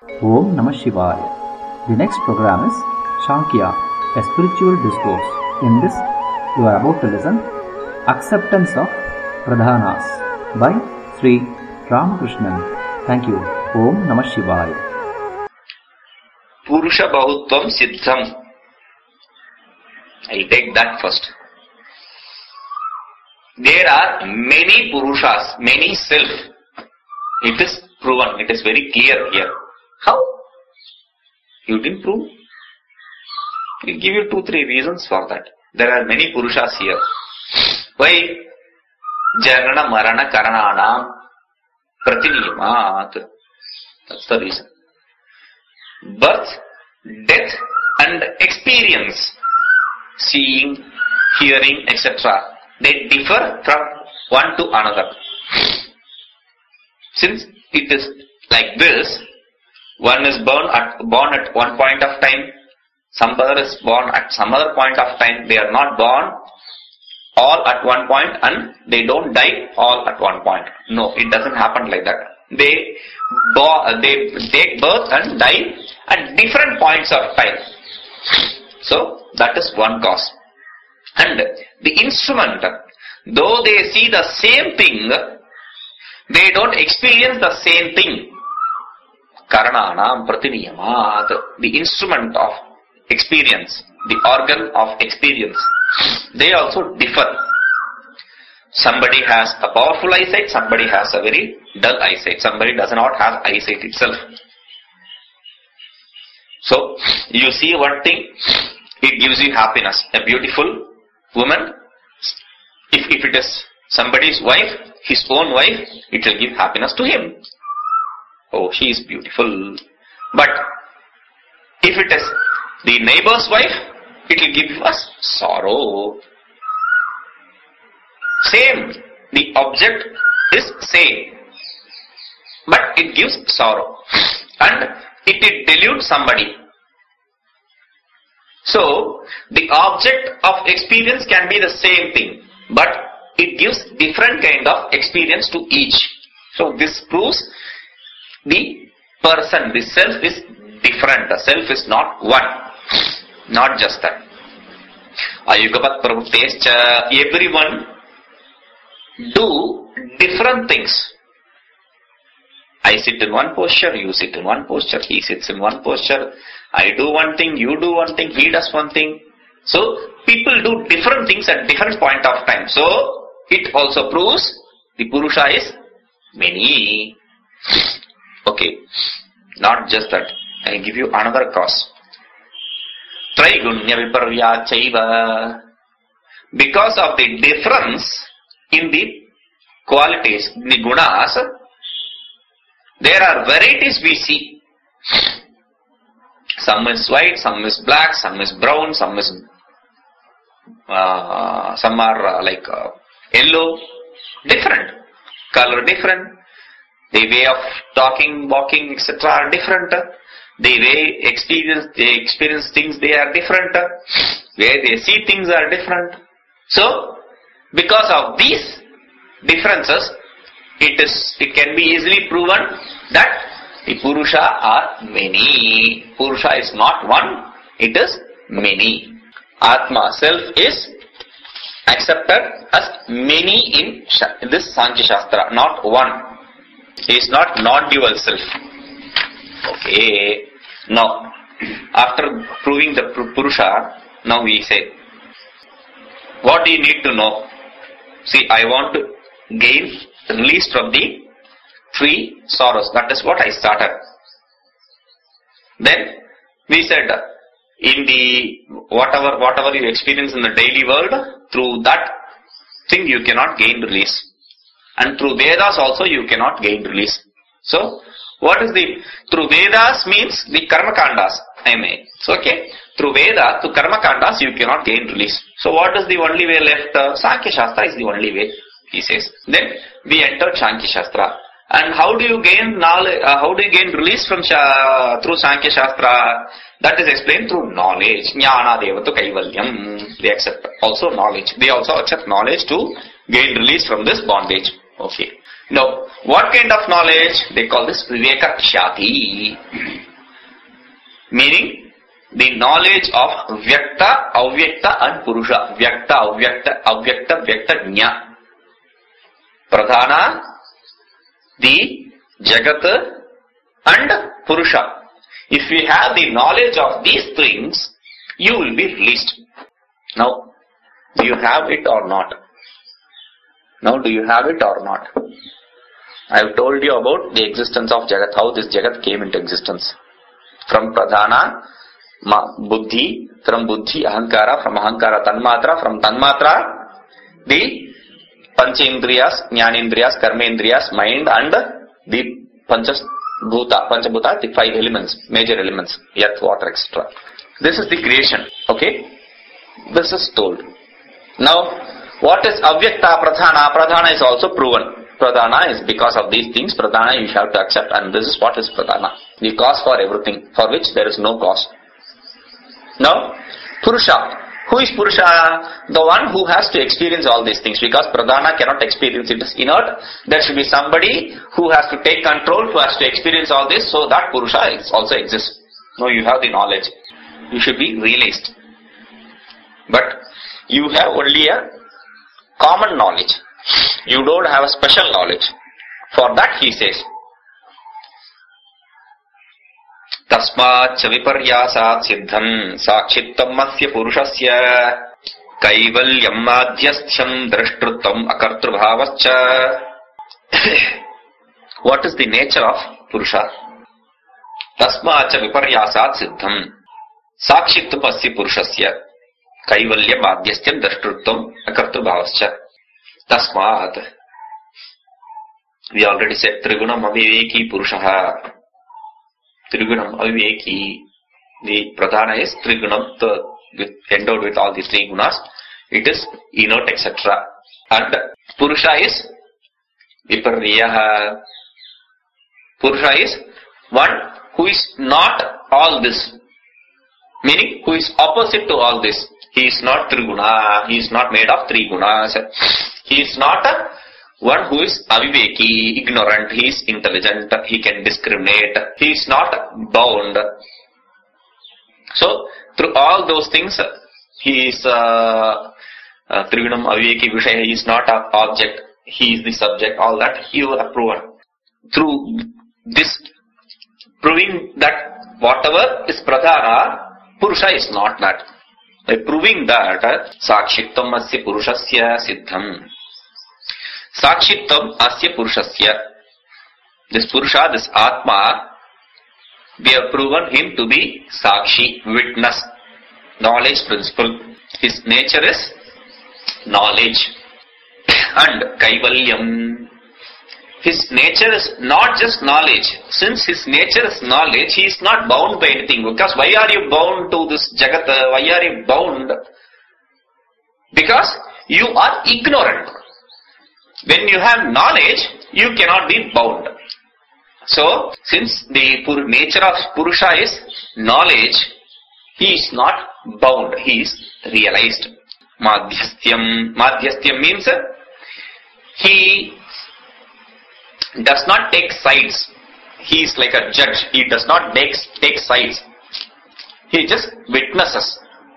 Om Namah Shivaya. The next program is Shankya, a spiritual discourse. In this, you are about to listen Acceptance of Pradhanas by Sri Ramakrishnan. Thank you. Om Namah Shivaya. Purusha Bahutvam Siddham. I'll take that first. There are many Purushas, many self. It is proven, it is very clear here. How? You didn't prove? I'll give you 2-3 reasons for that. There are many Purushas here. Why? Janana Marana Karananam Pratiniyamat. That's the reason. Birth, death and experience, seeing, hearing, etc. They differ from one to another. Since it is like this, one is born at one point of time, some other is born at some other point of time. They are not born all at one point and they don't die all at one point. No, it doesn't happen like that. They take birth and die at different points of time. So that is one cause. And the instrument, though they see the same thing, they don't experience the same thing. Karananam Pratiniyamat, the instrument of experience, the organ of experience, they also differ. Somebody has a powerful eyesight, somebody has a very dull eyesight, somebody does not have eyesight itself. So, you see one thing, it gives you happiness. A beautiful woman, if it is somebody's wife, his own wife, it will give happiness to him. Oh, she is beautiful. But if it is the neighbor's wife, it will give us sorrow. Same. The object is same. But it gives sorrow. And it dilutes somebody. So, the object of experience can be the same thing. But it gives different kind of experience to each. So, this proves the person, the self is different. The self is not one. Not just that. Ayugapat pravruttescha, everyone do different things. I sit in one posture, you sit in one posture, he sits in one posture. I do one thing, you do one thing, he does one thing. So, people do different things at different point of time. So, it also proves the Purusha is many. Okay, not just that. I give you another cause. Traigunya viparya chaiva. Because of the difference in the qualities, the gunas, there are varieties we see. Some is white, some is black, some is brown, some are like yellow. Different. Color different. The way of talking, walking, etc. are different. The way they experience things, they are different. Where they see things are different. So, because of these differences, it can be easily proven that the Purusha are many. Purusha is not one, it is many. Atma, self, is accepted as many in this Sankhya Shastra, not one. He is not non-dual self. Okay. Now, after proving the Purusha, now we say, what do you need to know? See, I want to gain release from the 3 sorrows. That is what I started. Then, we said, in the whatever you experience in the daily world, through that thing you cannot gain release. And through Vedas also you cannot gain release. So, what is through Vedas means the Karma Kandas, So, okay, through Veda to Karma Kandas you cannot gain release. So, what is the only way left? Sankhya Shastra is the only way, he says. Then, we enter Sankhya Shastra. And how do you gain knowledge, how do you gain release from through Sankhya Shastra? That is explained through knowledge. Jnana devatu kaivalyam. They accept also knowledge. They also accept knowledge to gain release from this bondage. Okay. Now, what kind of knowledge? They call this Viveka Kshati. meaning the knowledge of Vyakta, Avyakta and Purusha. Vyakta, Avyakta, Avyakta, Vyakta, Jna. Pradhana, the Jagat and Purusha. If you have the knowledge of these things, you will be released. Now, do you have it or not? Now, do you have it or not? I have told you about the existence of Jagat, how this Jagat came into existence. From Pradhana, Buddhi, from Buddhi, Ahankara, from Ahankara, Tanmatra, from Tanmatra, the Panchendriyas, Jnanendriyas, Karmendriyas, mind and the Panchabhuta, the 5 elements, major elements, earth, water, etc. This is the creation, okay? This is told. Now, what is Avyakta Pradhana? Pradhana is also proven. Pradhana is because of these things, Pradhana you have to accept, and this is what is Pradhana. The cause for everything, for which there is no cause. Now, Purusha. Who is Purusha? The one who has to experience all these things, because Pradhana cannot experience it, is inert. There should be somebody who has to take control, who has to experience all this, so that Purusha also exists. Now you have the knowledge. You should be realized. But you have only a common knowledge. You don't have a special knowledge. For that he says, Tasmacha viparyasat siddham sakshittam asya purushasya kaivalyam madhyasthyam drashtrutam akartrubhavascha. What is the nature of Purusha? Tasmacha viparyasat siddham sakshittam asya purushasya kaivalyam madhyasthyam drashtrutam akartrubhavascha. Tasmat. We already said Trigunam Aviveki Purushaha. Trigunam Aviveki. The Pradhana is Trigunam, endowed with all the 3 gunas. It is inert, etc. And Purusha is Viparyaha. Purusha is one who is not all this. Meaning, who is opposite to all this. He is not Triguna. He is not made of 3 gunas. He is not one who is aviveki, ignorant. He is intelligent. He can discriminate. He is not bound. So, through all those things, he is Trigunam Aviveki Vishaya. He is not an object. He is the subject. All that you have proven. Through this, proving that whatever is Pradhana, Purusha is not that. By proving that, Sakshittam asya Purushasya siddham. Sakshittam asya Purushasya. This Purusha, this Atma, we have proven him to be Sakshi, witness, knowledge principle. His nature is knowledge. And Kaivalyam. His nature is not just knowledge. Since his nature is knowledge, he is not bound by anything. Because why are you bound to this Jagata? Why are you bound? Because you are ignorant. When you have knowledge, you cannot be bound. So, since the nature of Purusha is knowledge, he is not bound. He is realized. Madhyastyam. Madhyastyam means he does not take sides. He is like a judge. He does not take sides. He just witnesses.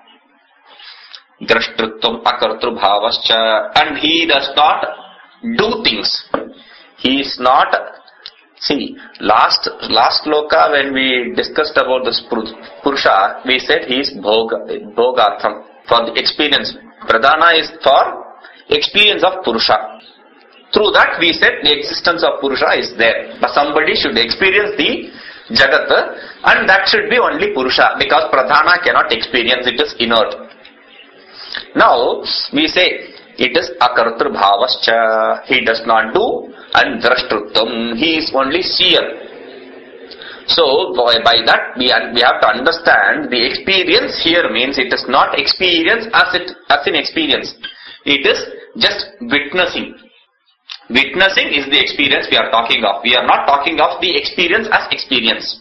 Drashtrutam akartrubhavascha. And he does not do things. He is not. See, last sloka when we discussed about this Purusha, we said he is bhogartham, for the experience. Pradhana is for experience of Purusha. Through that we said the existence of Purusha is there. But somebody should experience the Jagat, and that should be only Purusha, because Pradhana cannot experience, it is inert. Now we say it is Akartru Bhavascha, he does not do, and Drashtrutam, he is only seer. So by that we have to understand the experience here means it is not experience as in experience. It is just witnessing. Witnessing is the experience we are talking of. We are not talking of the experience as experience.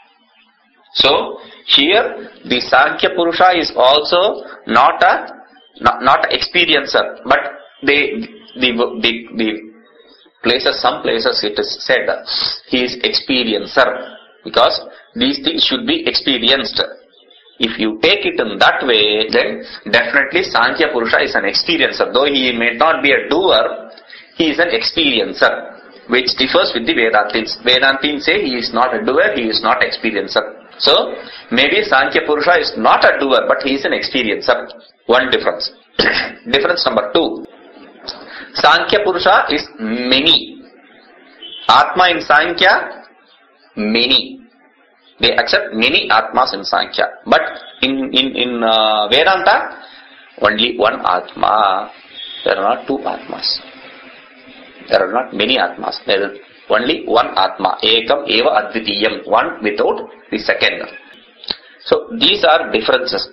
So here the Sankhya Purusha is also not a experiencer, but the places, some places it is said he is experiencer. Because these things should be experienced. If you take it in that way, then definitely Sankhya Purusha is an experiencer. Though he may not be a doer, he is an experiencer, which differs with the Vedantins. Vedantins say he is not a doer, he is not experiencer. So, maybe Sankhya Purusha is not a doer, but he is an experiencer. One difference. Difference number 2. Sankhya Purusha is many. Atma in Sankhya, many. They accept many Atmas in Sankhya. But in Vedanta, only one Atma. There are not two Atmas. There are not many Atmas. There is only one Atma. Ekam eva advitiyam. One without the second. So these are differences.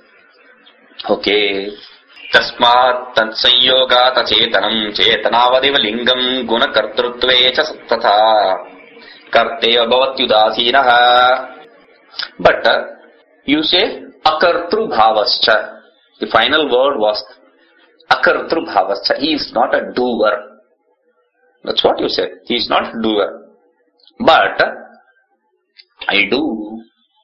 Okay. Tasmat tansayyogat acetanam chetanavadiva lingam gunakartrutve cha tatha karteva bhavatyudasinaha. But you say akartru bhavascha. The final word was akartru bhavascha. He is not a doer. That's what you said. He is not a doer. But I do.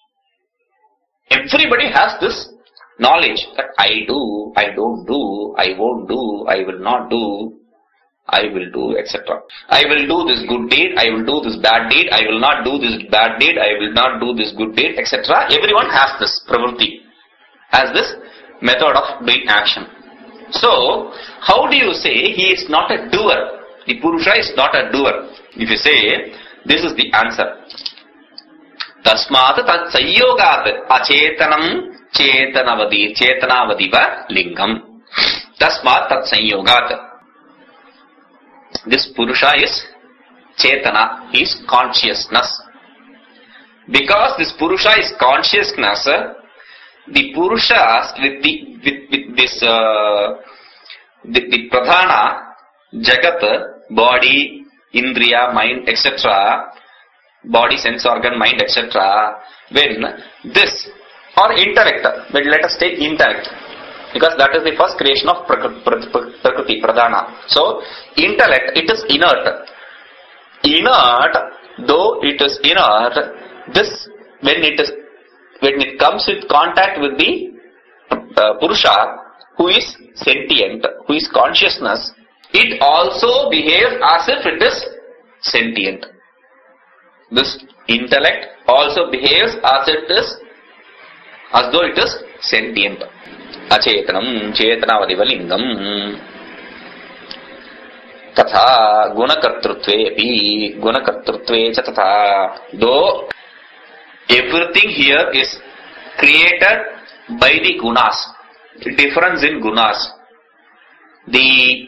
Everybody has this knowledge that I do, I don't do, I won't do, I will not do, I will do, etc. I will do this good deed, I will do this bad deed, I will not do this bad deed, I will not do this good deed, etc. Everyone has this pravritti, has this method of doing action. So, how do you say he is not a doer? The Purusha is not a doer. If you say, this is the answer. Tasmat tat sayyogat acetanam chetanavadiva lingam. Tasmat tat sanyogat. This Purusha is Chetana, is consciousness. Because this Purusha is consciousness, the Purushas with this the Pradhana, Jagat, body, Indriya, mind, etc., body, sense organ, mind, etc., when this, or intellect, but let us take intellect, because that is the first creation of Prakriti, Pradhana. So, intellect, it is inert. Inert, though it is inert, this, when it comes with contact with the Purusha, who is sentient, who is consciousness, it also behaves as if it is sentient. This intellect also behaves as though it is sentient. Acetanam chetanavadiva lingam. Tatha gunakartrutve api gunakartrutve cha tatha. Though everything here is created by the gunas, difference in gunas. The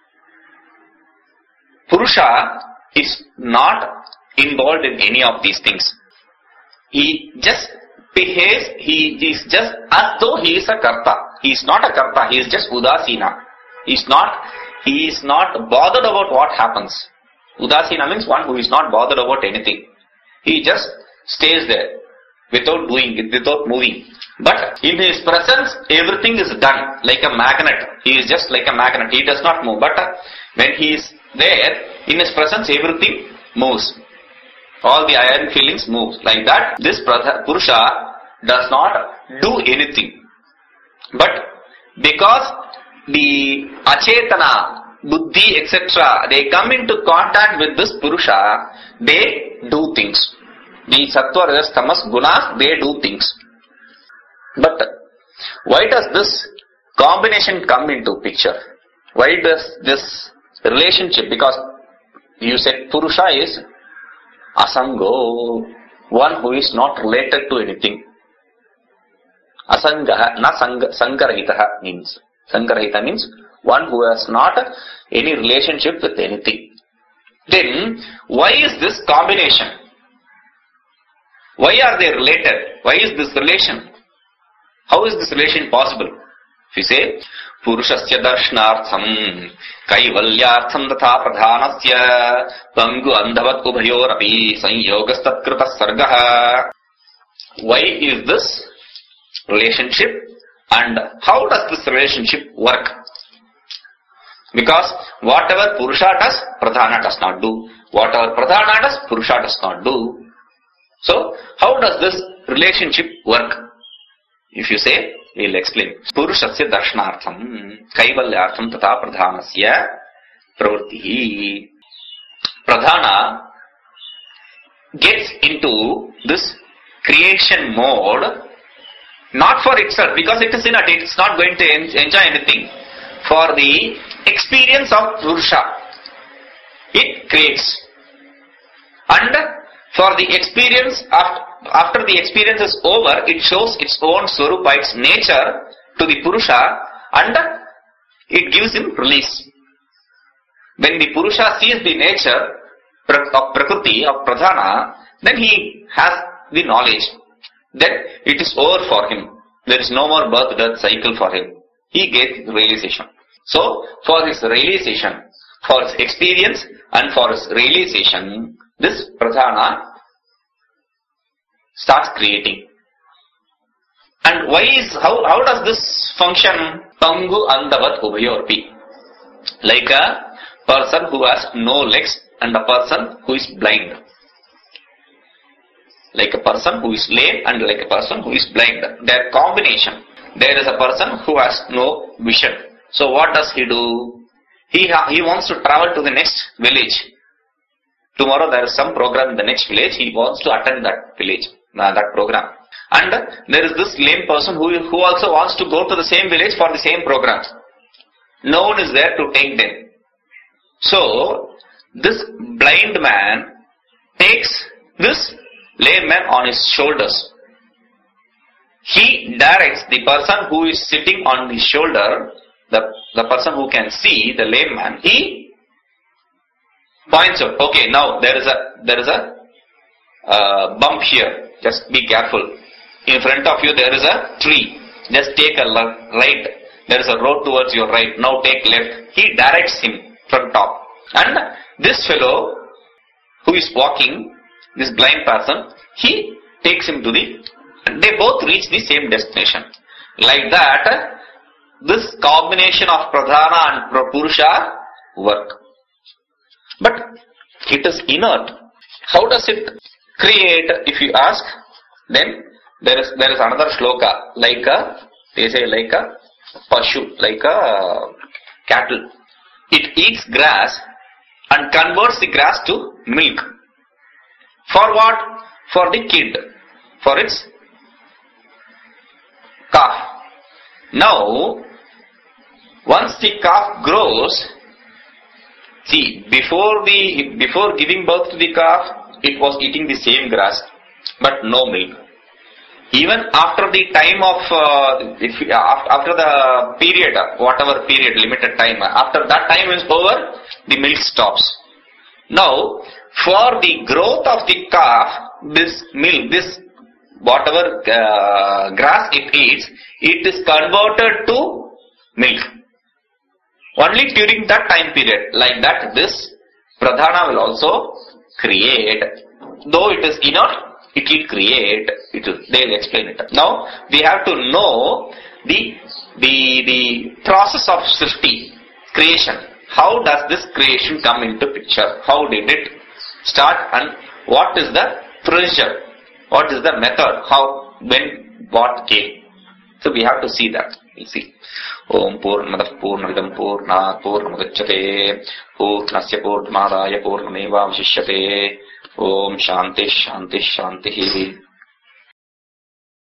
Purusha is not involved in any of these things. He just behaves, he is just as though he is a karta. He is not a karta, he is just udasina. He is not bothered about what happens. Udasina means one who is not bothered about anything. He just stays there without doing it, without moving. But in his presence, everything is done like a magnet. He is just like a magnet. He does not move. But when he is there, in his presence, everything moves. All the iron feelings move. Like that, this Purusha does not do anything. But because the Achetana, Buddhi, etc., they come into contact with this Purusha, they do things. The Sattva, Rajas, Tamas, Gunas, they do things. But why does this combination come into picture? Why does this relationship? Because you said Purusha is Asango, one who is not related to anything. Asangaha, na sangarahitaha means. Sangarahita means one who has not any relationship with anything. Then, why is this combination? Why are they related? Why is this relation? How is this relation possible? If you say, Purushasya darshanartham kaivalyartham tatha pradhanasya pangu andhavat ubhayorapi sanyogastat krita sargaha. Why is this relationship and how does this relationship work? Because whatever Purusha does, Pradhana does not do. Whatever Pradhana does, Purusha does not do. So, how does this relationship work? If you say, we will explain. Purushasya darshanartham, kaivalyartham tata pradhanasya pravrittihi. Pradhana gets into this creation mode not for itself, because it is inert, it is not going to enjoy anything. For the experience of Purusha, it creates. And for the experience, after the experience is over, it shows its own Swarupa, its nature to the Purusha, and it gives him release. When the Purusha sees the nature of Prakriti, of Pradhana, then he has the knowledge that it is over for him. There is no more birth, death cycle for him. He gets realization. So, for his realization, for his experience and for his realization, this Pradhana starts creating. And how does this function? Pangu andavat ubhayorpi. Like a person who has no legs and a person who is blind. Like a person who is lame and like a person who is blind. Their combination. There is a person who has no vision. So what does he do? He wants to travel to the next village. Tomorrow there is some program in the next village. He wants to attend that village, that program. And there is this lame person who also wants to go to the same village for the same program. No one is there to take them. So this blind man takes this lame man on his shoulders. He directs the person who is sitting on his shoulder, the person who can see, the lame man, he points out, okay, now there is a bump here, just be careful. In front of you there is a tree, just take a right. There is a road towards your right, now take left. He directs him from top. And this fellow who is walking, this blind person, he takes him to they both reach the same destination. Like that, this combination of Pradhana and Purusha work. But it is inert. How does it create, if you ask? Then there is another shloka, they say like a pashu, like a cattle. It eats grass and converts the grass to milk. For what? For the kid, for its calf. Now, once the calf grows, see, before giving birth to the calf, it was eating the same grass, but no milk. Even after the time of, after the period, whatever period, limited time, after that time is over, the milk stops. Now, for the growth of the calf, this milk, this whatever grass it eats, it is converted to milk. Only during that time period. Like that, this Pradhana will also create. Though it is inert, it will create. They will explain it. Now, we have to know the process of Srishti, creation. How does this creation come into picture? How did it start and what is the procedure? What is the method? How, when, what came? So we have to see that. We'll see. Om Purnamadah Purnamidam Purnat Purnamudachyate Purnasya Purnamādaya Purnameva Vashishyate. Om Shanti Shanti Shanti.